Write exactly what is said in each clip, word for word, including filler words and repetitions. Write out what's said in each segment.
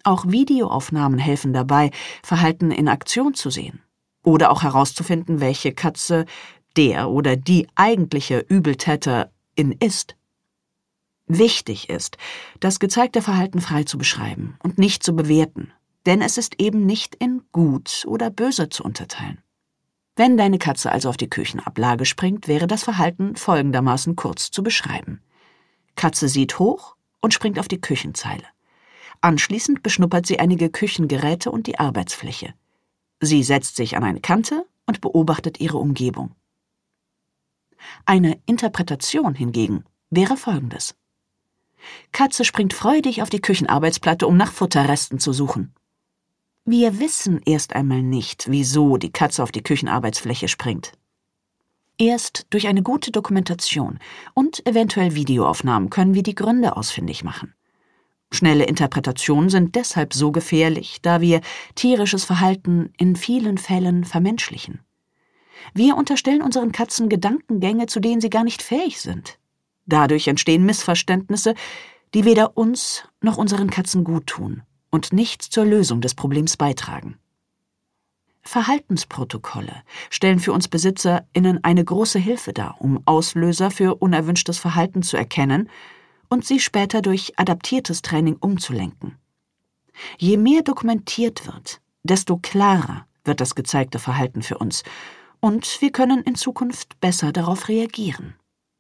Auch Videoaufnahmen helfen dabei, Verhalten in Aktion zu sehen oder auch herauszufinden, welche Katze der oder die eigentliche Übeltäterin ist. Wichtig ist, das gezeigte Verhalten frei zu beschreiben und nicht zu bewerten, denn es ist eben nicht in gut oder böse zu unterteilen. Wenn deine Katze also auf die Küchenablage springt, wäre das Verhalten folgendermaßen kurz zu beschreiben. Katze sieht hoch und springt auf die Küchenzeile. Anschließend beschnuppert sie einige Küchengeräte und die Arbeitsfläche. Sie setzt sich an eine Kante und beobachtet ihre Umgebung. Eine Interpretation hingegen wäre folgendes. Katze springt freudig auf die Küchenarbeitsplatte, um nach Futterresten zu suchen. Wir wissen erst einmal nicht, wieso die Katze auf die Küchenarbeitsfläche springt. Erst durch eine gute Dokumentation und eventuell Videoaufnahmen können wir die Gründe ausfindig machen. Schnelle Interpretationen sind deshalb so gefährlich, da wir tierisches Verhalten in vielen Fällen vermenschlichen. Wir unterstellen unseren Katzen Gedankengänge, zu denen sie gar nicht fähig sind. Dadurch entstehen Missverständnisse, die weder uns noch unseren Katzen gut tun und nicht zur Lösung des Problems beitragen. Verhaltensprotokolle stellen für uns BesitzerInnen eine große Hilfe dar, um Auslöser für unerwünschtes Verhalten zu erkennen und sie später durch adaptiertes Training umzulenken. Je mehr dokumentiert wird, desto klarer wird das gezeigte Verhalten für uns und wir können in Zukunft besser darauf reagieren.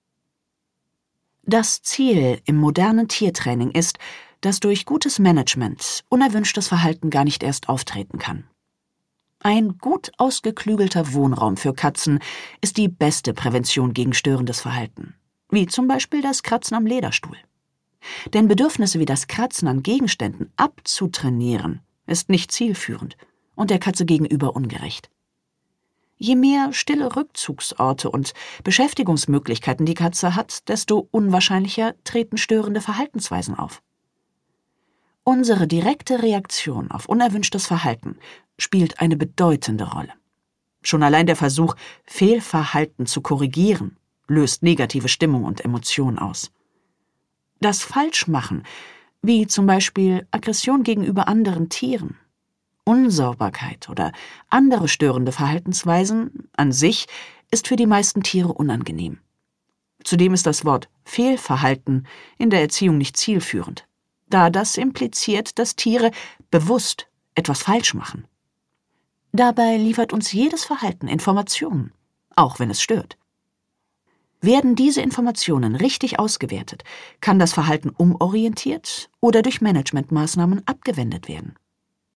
Das Ziel im modernen Tiertraining ist, dass durch gutes Management unerwünschtes Verhalten gar nicht erst auftreten kann. Ein gut ausgeklügelter Wohnraum für Katzen ist die beste Prävention gegen störendes Verhalten, wie zum Beispiel das Kratzen am Lederstuhl. Denn Bedürfnisse wie das Kratzen an Gegenständen abzutrainieren, ist nicht zielführend und der Katze gegenüber ungerecht. Je mehr stille Rückzugsorte und Beschäftigungsmöglichkeiten die Katze hat, desto unwahrscheinlicher treten störende Verhaltensweisen auf. Unsere direkte Reaktion auf unerwünschtes Verhalten spielt eine bedeutende Rolle. Schon allein der Versuch, Fehlverhalten zu korrigieren, löst negative Stimmung und Emotionen aus. Das Falschmachen, wie zum Beispiel Aggression gegenüber anderen Tieren, Unsauberkeit oder andere störende Verhaltensweisen an sich ist für die meisten Tiere unangenehm. Zudem ist das Wort Fehlverhalten in der Erziehung nicht zielführend, da das impliziert, dass Tiere bewusst etwas falsch machen. Dabei liefert uns jedes Verhalten Informationen, auch wenn es stört. Werden diese Informationen richtig ausgewertet, kann das Verhalten umorientiert oder durch Managementmaßnahmen abgewendet werden.